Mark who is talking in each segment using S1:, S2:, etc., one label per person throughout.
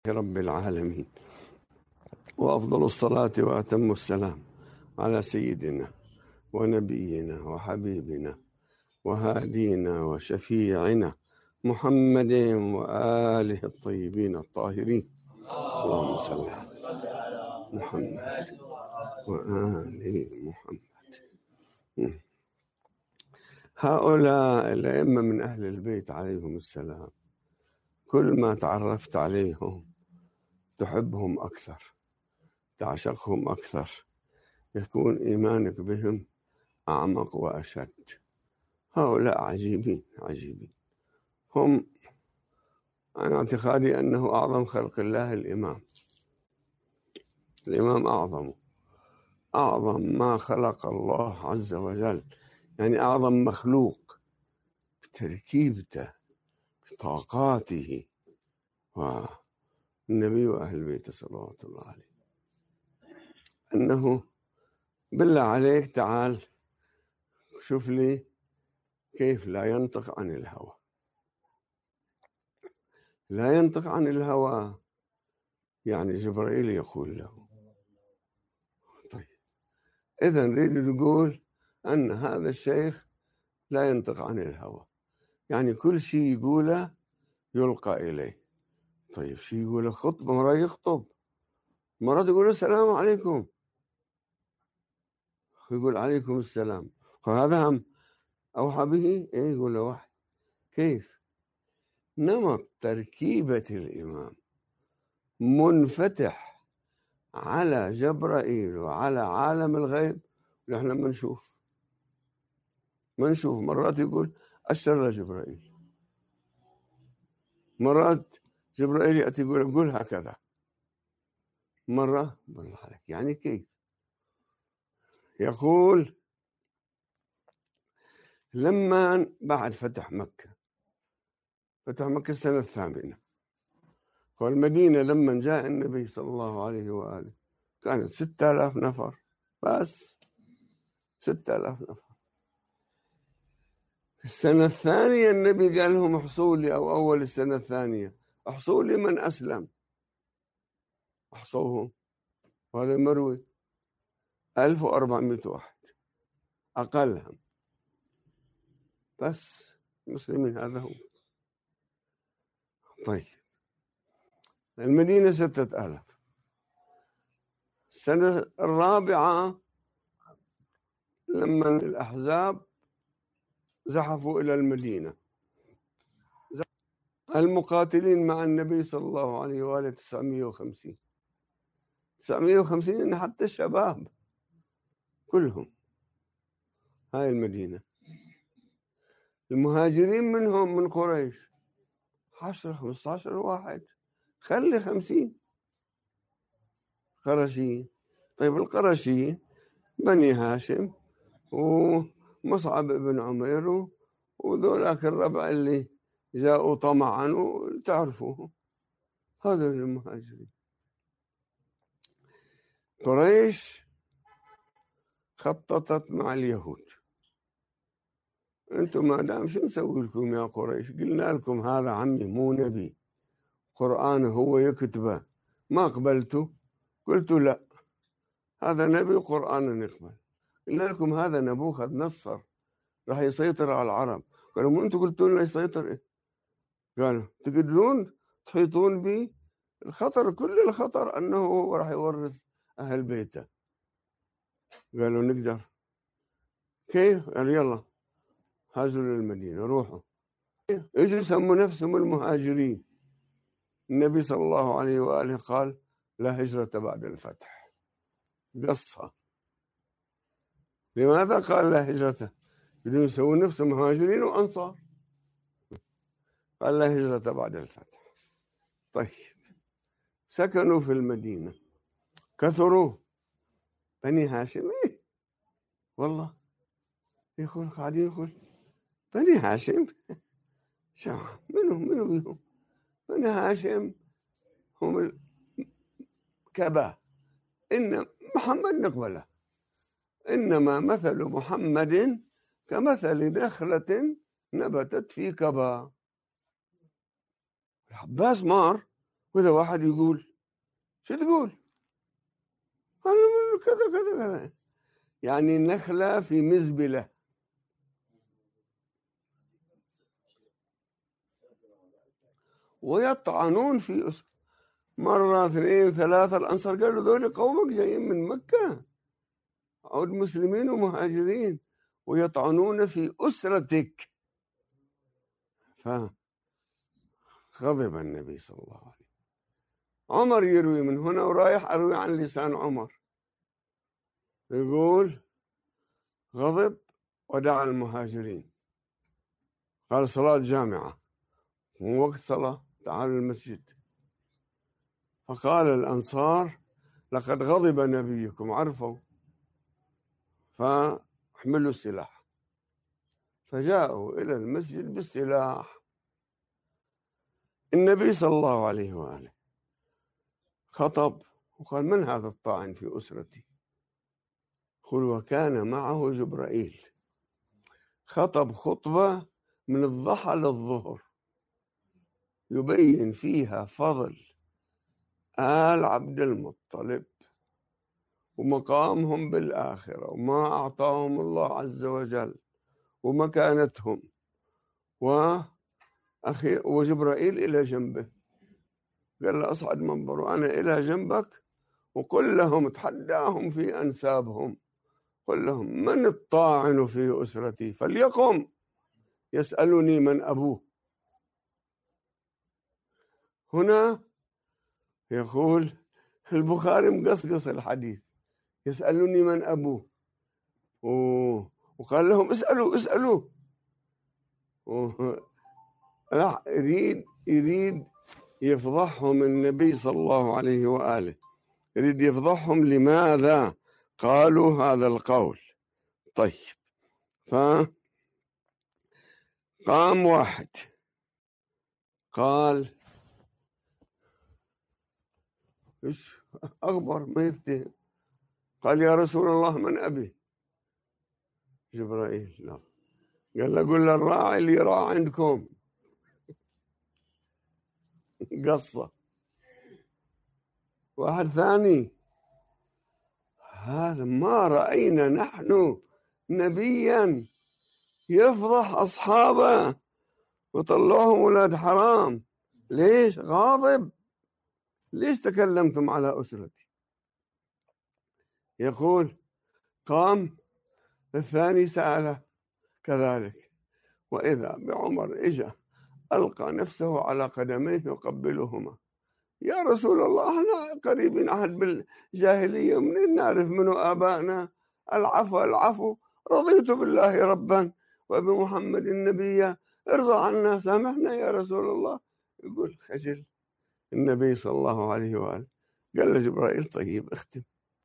S1: رب العالمين، وأفضل الصلاة وأتم السلام على سيدنا ونبينا وحبيبنا وهادينا وشفيعنا محمد وآله الطيبين الطاهرين. اللهم صل على محمد وآل محمد. هؤلاء الأئمة من أهل البيت عليهم السلام، كل ما تعرفت عليهم تحبهم أكثر، تعشقهم أكثر، يكون إيمانك بهم أعمق وأشد. هؤلاء عجيبين عجيبين. هم أنا اعتقادي أنه أعظم خلق الله الإمام أعظم ما خلق الله عز وجل، يعني أعظم مخلوق بتركيبته بطاقاته، والنبي وأهل بيته صلوات الله عليه. أنه بالله عليك تعال شوف لي كيف لا ينطق عن الهوى. لا ينطق عن الهوى يعني جبرائيل يقول له. طيب إذا نريد نقول أن هذا الشيخ لا ينطق عن الهوى، يعني كل شيء يقوله يلقى إليه. طيب شيء يقوله خطبة، مرة يخطب، مرة يقول السلام عليكم، يقول عليكم السلام، فهذا هم أوحى به إيه؟ يقول له وحي. كيف؟ نمط تركيبة الإمام منفتح على جبرائيل وعلى عالم الغيب. نحن ما نشوف مرات يقول أشر جبرائيل، مرات جبرائيل يأتي يقول قل هكذا، مرة بالحركة. يعني كيف؟ يقول لما بعد فتح مكة السنة 8، والمدينة لما جاء النبي صلى الله عليه وآله كانت 6000 نفر بس، 6000 نفر. السنة الثانية النبي قال لهم احصوا لي، أو أول السنة الثانية احصوا لي من أسلم. احصوهم، وهذا مروي 1400 واحد أقلهم بس مسلمين، هذا هو. طيب المدينة 6000. السنة الرابعة لما الأحزاب زحفوا إلى المدينة، المقاتلين مع النبي صلى الله عليه وآله 950 إن حتى الشباب كلهم. هاي المدينة المهاجرين منهم من قريش 10-15 واحد، خلي 50 قرشيين. طيب القرشيين بني هاشم ومصعب بن عمير وذولاك الربع اللي جاءوا طمعا وتعرفوهم، هذا المهاجرين. قريش خططت مع اليهود، انتم ما دام شو نسوي لكم يا قريش؟ قلنا لكم هذا عمي مو نبي، قرآن هو يكتبه، ما قبلتوا، قلتوا لا هذا نبي قرآن نقبل. قلنا لكم هذا نبوخذ نصر راح يسيطر على العرب، قالوا مو انتم قلتوا لنا يسيطر إيه؟ قالوا تقدرون تحيطون به، الخطر كل الخطر انه هو راح يورث اهل بيته. قالوا نقدر. كيف؟ قالوا يلا هاجروا للمدينه، روحوا. اجوا يسموا نفسهم المهاجرين. النبي صلى الله عليه واله قال لا هجرة بعد الفتح، قصها. لماذا قال لا هجرة؟ بدون يسوون نفسهم مهاجرين وانصار، قال لا هجرة بعد الفتح. طيب سكنوا في المدينة، كثروا بني هاشم. إيه؟ والله يقول قاعدين يقول بني هاشم منو بيهم؟ بني هاشم هم الكبا، إن محمد نقبله، إنما مثل محمد كمثل نخلة نبتت في كبا. العباس مار وإذا واحد يقول شو تقول؟ أنا كذا كذا كذا، يعني نخلة في مزبلة. ويطعنون في مرة اثنين ثلاثة، الأنصار قالوا ذول قومك جايين من مكة، عود مسلمين ومهاجرين، ويطعنون في أسرتك. فغضب النبي صلى الله عليه وسلم. عمر يروي من هنا ورايح أروي عن لسان عمر، يقول غضب ودعا المهاجرين، قال صلاة جامعة، مو وقت صلاة، تعالوا المسجد. فقال الأنصار لقد غضب نبيكم، عرفوا، فاحملوا السلاح. فجاءوا إلى المسجد بالسلاح. النبي صلى الله عليه وآله خطب وقال من هذا الطاعن في أسرتي؟ قل وكان معه جبرائيل. خطب خطبة من الضحى للظهر يبين فيها فضل آل عبد المطلب ومقامهم بالآخرة وما أعطاهم الله عز وجل ومكانتهم، وجبرائيل إلى جنبه قال له أصعد منبر وأنا إلى جنبك، وقل لهم، تحداهم في أنسابهم، قل لهم من الطاعن في أسرتي فليقم يسألني من أبوه. هنا يقول البخاري مقصقص الحديث، يسألني من أبوه، وقال لهم اسألوا. لا، يريد يفضحهم النبي صلى الله عليه وآله، يريد يفضحهم لماذا قالوا هذا القول. طيب، فقام واحد قال ايش اخبر ما يفتهم، قال يا رسول الله من ابي؟ جبرائيل. لا، قال له قل للراعي اللي يراعى عندكم. قصة. واحد ثاني، هذا ما رأينا نحن نبيا يفضح أصحابه وطلعهم ولاد حرام. ليش غاضب؟ ليش تكلمتم على أسرتي؟ يقول قام الثاني سأله كذلك، وإذا بعمر إجا ألقى نفسه على قدميه يقبلهما. يا رسول الله احنا قريبين عهد بالجاهلية، منين نعرف منو آبائنا؟ العفو، رضيت بالله ربا وبمحمد النبي، ارضى عنا، سامحنا يا رسول الله. يقول خجل النبي صلى الله عليه وآله. قال له جبرائيل طيب اختم.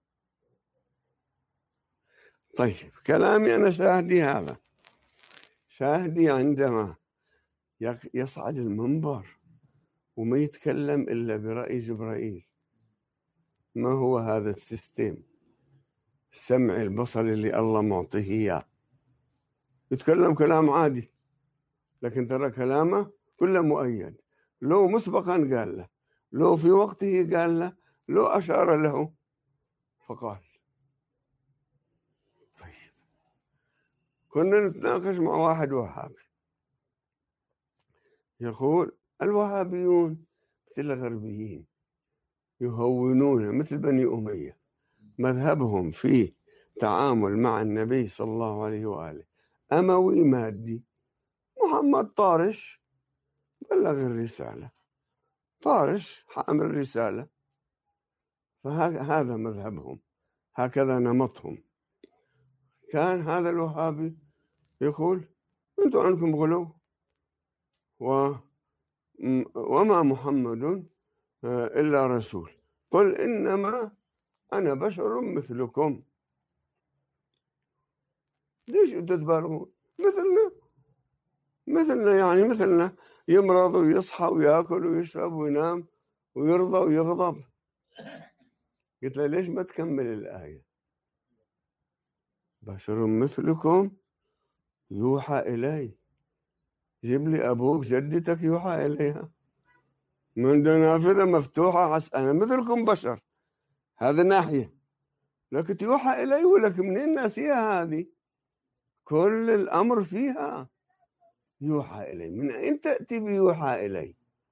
S1: طيب، كلامي أنا شاهدي، هذا شاهدي عندما يصعد المنبر وما يتكلم إلا برأي جبرائيل. ما هو هذا السيستم السمع البصر اللي الله معطيه إياه؟ يتكلم كلام عادي، لكن ترى كلامه كله مؤيد، لو مسبقا قال له، لو في وقته قال له، لو أشار له فقال. طيب، كنا نتناقش مع واحد وهابي يقول الوهابيون مثل الغربيين يهونون مثل بني أمية، مذهبهم في تعامل مع النبي صلى الله عليه وآله أموي مادي. محمد طارش بلغ الرسالة، طارش حامل رسالة، فهذا مذهبهم، هكذا نمطهم. كان هذا الوهابي يقول أنتم عنكم غلو، وما محمد إلا رسول، قل إنما أنا بشر مثلكم. ليش أنتم تبالغون؟ مثلنا، يعني مثلنا، يمرض ويصحى ويأكل ويشرب وينام ويرضى ويغضب. قلت له ليش ما تكمل الآية؟ بشر مثلكم يوحى إلي، جيب لي أبوك جدتك يوحى إليها. من نافذة مفتوحة، أنا مثلكم بشر، هذا ناحية، لكن يوحى إلي، ولك منين ناسيها هذه؟ كل الأمر فيها يوحى إلي. من أين تأتي بيوحى إلي؟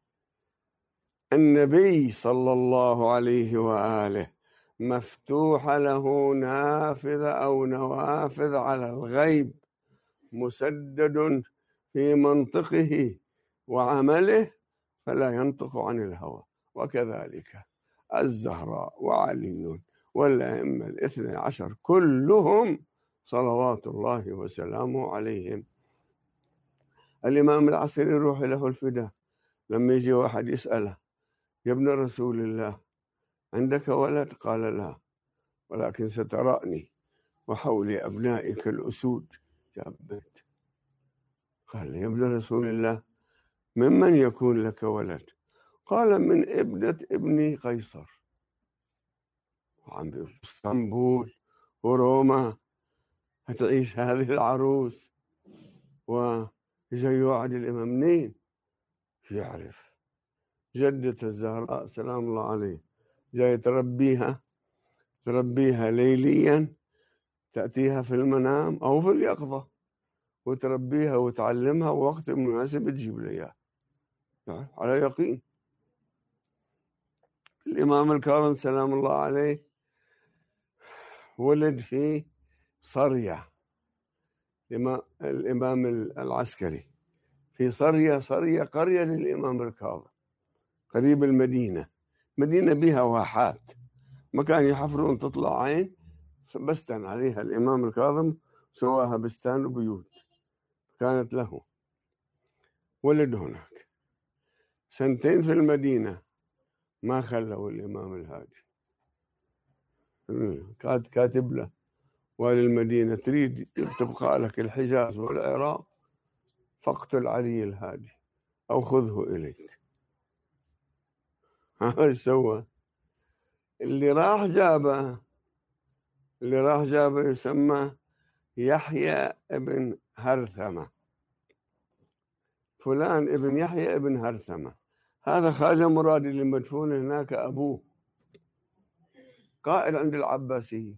S1: النبي صلى الله عليه وآله مفتوح له نافذة أو نوافذ على الغيب، مسدد في منطقه وعمله، فلا ينطق عن الهوى. وكذلك الزهراء وعلي والأئمة الاثنى عشر كلهم صلوات الله وسلامه عليهم. الإمام العسكري روح له الفداء، لما يجي واحد يسأله: يا ابن رسول الله، عندك ولد؟ قال: لا، ولكن ستراني وحولي أبنائك الأسود. جاب بنت. قال: يا ابن رسول الله، ممن يكون لك ولد؟ قال: من ابنة ابني قيصر. وعم في اسطنبول وروما هتعيش هذه العروس، ويجي يوعد الإمام منين يعرف؟ جدة الزهراء سلام الله عليه جاي تربيها ليليا، تأتيها في المنام أو في اليقظة، وتربيها وتعلمها، ووقت مناسب تجيب لها إياه، يعني على يقين. الإمام الكاظم سلام الله عليه ولد في صرية، الإمام العسكري في صرية قرية للإمام الكاظم قريب المدينة، مدينة بها واحات، مكان يحفرون تطلع عين بستان عليها الإمام الكاظم، سواها بستان وبيوت كانت له. ولد هناك 2 سنين في المدينة، ما خلوا الإمام الهادي، كاتب له: والي المدينة، تريد تبقى لك الحجاز والعراق، فاقتل علي الهادي أو خذه إليك. هذا سوى. اللي راح جابه يسمى يحيى ابن هرثمة، فلان ابن يحيى ابن هرثمة. هذا خواجة مراد اللي مدفون هناك، أبوه قائد عند العباسية،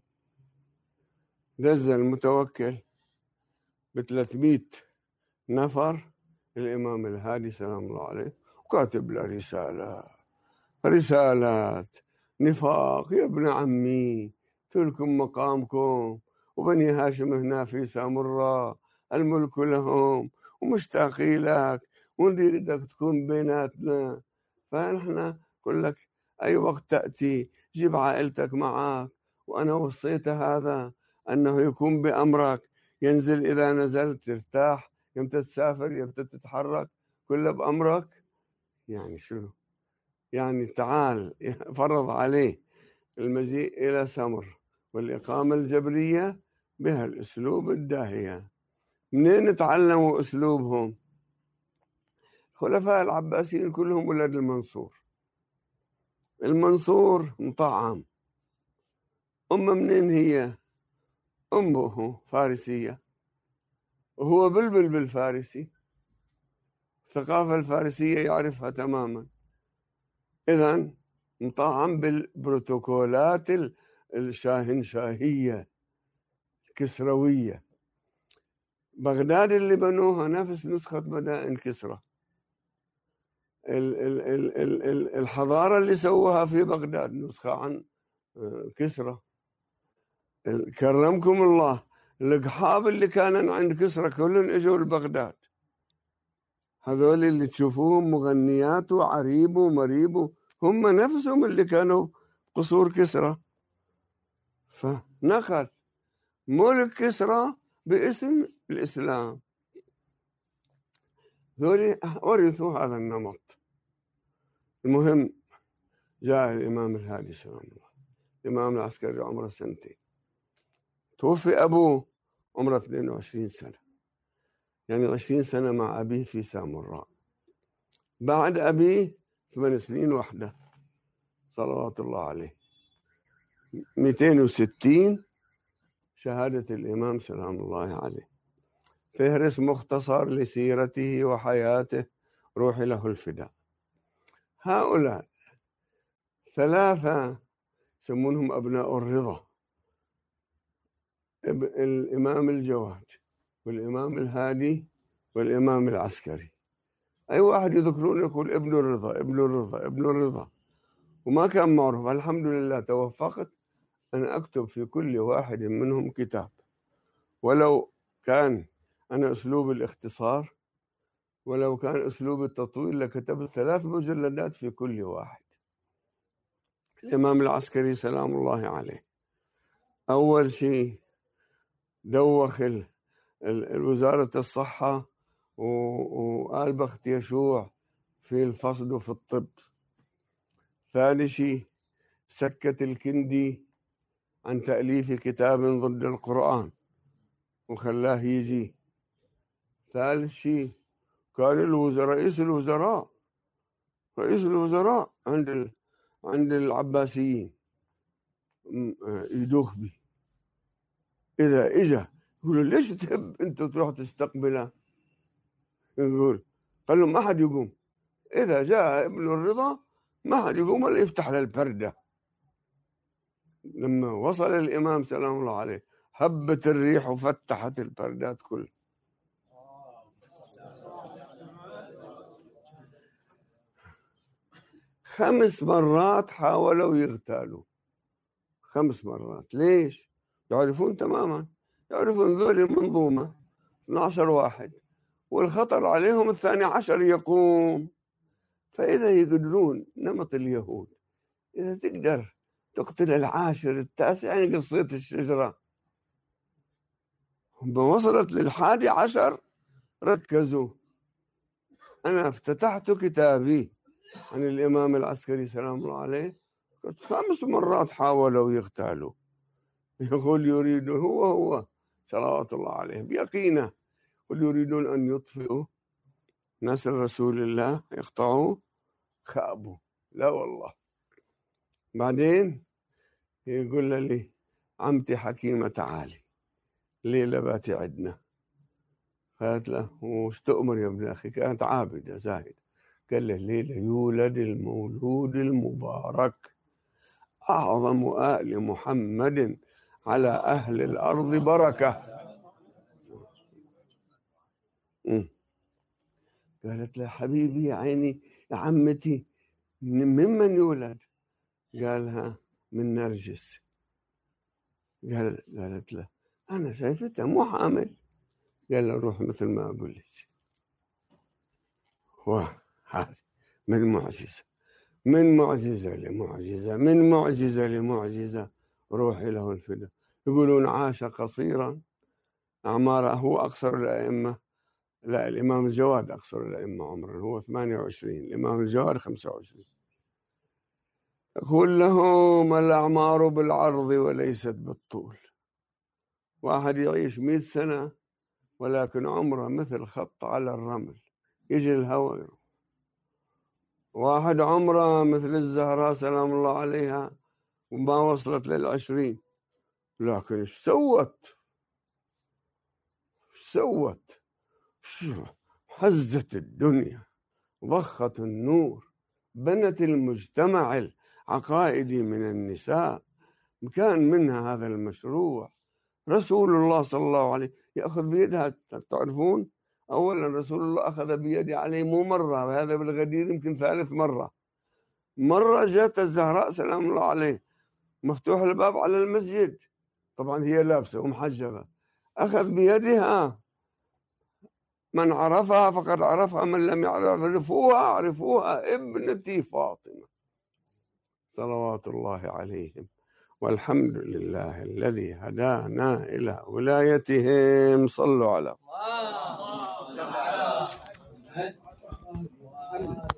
S1: دز المتوكل ب300 نفر الإمام الهادي سلام الله عليه، وكاتب له رسالات نفاق: يا ابن عمي، تلكم مقامكم، وبني هاشم هنا في سامراء الملك لهم، ومشتاقي لك، ونريدك تكون بيناتنا، فنحن نقول لك أي وقت تأتي جيب عائلتك معك، وأنا وصيت هذا أنه يكون بأمرك، ينزل إذا نزلت ترتاح، يمتى تسافر يمتى تتحرك، كله بأمرك. يعني شنو؟ يعني تعال فرض عليه المجيء إلى سمر والإقامة الجبرية بهالأسلوب الداهية. منين تعلموا أسلوبهم؟ الخلفاء العباسيين كلهم ولد المنصور مطعم. أمه منين هي؟ أمه فارسية، وهو بلبل بالفارسي، الثقافة الفارسية يعرفها تماما. إذن مطعم بالبروتوكولات الشاهنشاهية الكسروية. بغداد اللي بنوها نفس نسخة مدائن كسرى. الحضارة اللي سووها في بغداد نسخة عن كسرى. كرمكم الله، القحاب اللي كانوا عند كسرى كلهم اجوا لبغداد، هذول اللي تشوفوهم مغنيات وعريب ومريب هم نفسهم اللي كانوا قصور كسرى. فنقل ملك كسرى باسم الإسلام. ذولي ورثوا هذا النمط. المهم جاء الإمام الهادي سلام الله، الإمام العسكري عمره 2 سنين، توفي أبوه عمره 22 سنة، يعني 20 سنة مع أبيه في سامراء. بعد أبيه 8 سنين وحده صلوات الله عليه. 260 شهادة الإمام سلام الله عليه. فهرس مختصر لسيرته وحياته، روحي له الفداء. هؤلاء ثلاثة يسمونهم أبناء الرضا: الإمام الجواد والإمام الهادي والإمام العسكري. أي واحد يذكرون يقول ابن الرضا ابن الرضا ابن الرضا، وما كان معروف. الحمد لله توفقت أن أكتب في كل واحد منهم كتاب، ولو كان أنا أسلوب الاختصار ولو كان أسلوب التطويل لكتبت 3 مجلدات في كل واحد. الإمام العسكري سلام الله عليه أول شيء دوخ وزارة الصحة وآل بخت يشوع في الفصد وفي الطب. ثاني شيء سكت الكندي عن تأليف كتاب ضد القرآن وخلاه يجي. ثالث شيء كان رئيس الوزراء عند العباسيين يدوخ به. إذا إجا يقولوا ليش تحب أنت تروح تستقبله؟ يقول قال له ما حد يقوم. إذا جاء ابن الرضا ما حد يقوم ولا يفتح له البردة. لما وصل الإمام سلام الله عليه هبت الريح وفتحت البردات كلها. خمس مرات حاولوا يغتالوا، 5 مرات. ليش؟ يعرفون تماما، يعرفون ذول المنظومة 12 واحد والخطر عليهم 12 يقوم. فإذا يقدرون نمط اليهود، إذا تقدر تقتل 10 9، يعني قصية الشجرة. لما وصلت 11 ركزوا. أنا افتتحت كتابي عن الإمام العسكري سلام الله عليه 5 مرات حاولوا يغتالوا. يقول يريد هو صلوات الله عليه بيقينه، يريدون أن يطفئوا نسل رسول الله، يقطعوه، خابوا. لا والله. بعدين يقول لي عمتي حكيمة تعالي ليلة باتي عندنا. قالت له وش تؤمر يا ابن أخي؟ كانت عابدة زاهدة. قال له ليلة يولد المولود المبارك أعظم آل محمد على أهل الأرض بركة. قالت له حبيبي يا عيني يا عمتي ممن يولد؟ قالها من نرجس. قالت له أنا شايفتها مو حامل. قال له روح مثل ما أقول لك. وهذه من معجزة لمعجزة من معجزة لمعجزة. روحي له الفداء. يقولون عاش قصيرا، أعماره هو أقصر الأئمة. لا، الإمام الجواد أقصر الأئمة عمرا، هو 28، الإمام الجواد 25. يقول لهم الأعمار بالعرض وليست بالطول. واحد يعيش 100 سنة ولكن عمره مثل خط على الرمل، يجي الهواء يروح. واحد عمره مثل الزهراء سلام الله عليها وما وصلت لل20، لكن ايش سوت حزت الدنيا، ضخت النور، بنت المجتمع العقائدي من النساء. كان منها هذا المشروع. رسول الله صلى الله عليه يأخذ بيدها. تعرفون أولا رسول الله أخذ بيدي عليه مو مرة، وهذا بالغدير يمكن 3 مرة. مرة جاءت الزهراء سلام الله عليه مفتوح الباب على المسجد، طبعا هي لابسة ومحجبة، أخذ بيدها. من عرفها فقد عرفها، من لم يعرف عرفوها ابنتي فاطمة صلوات الله عليهم. والحمد لله الذي هدانا إلى ولايتهم. صلوا على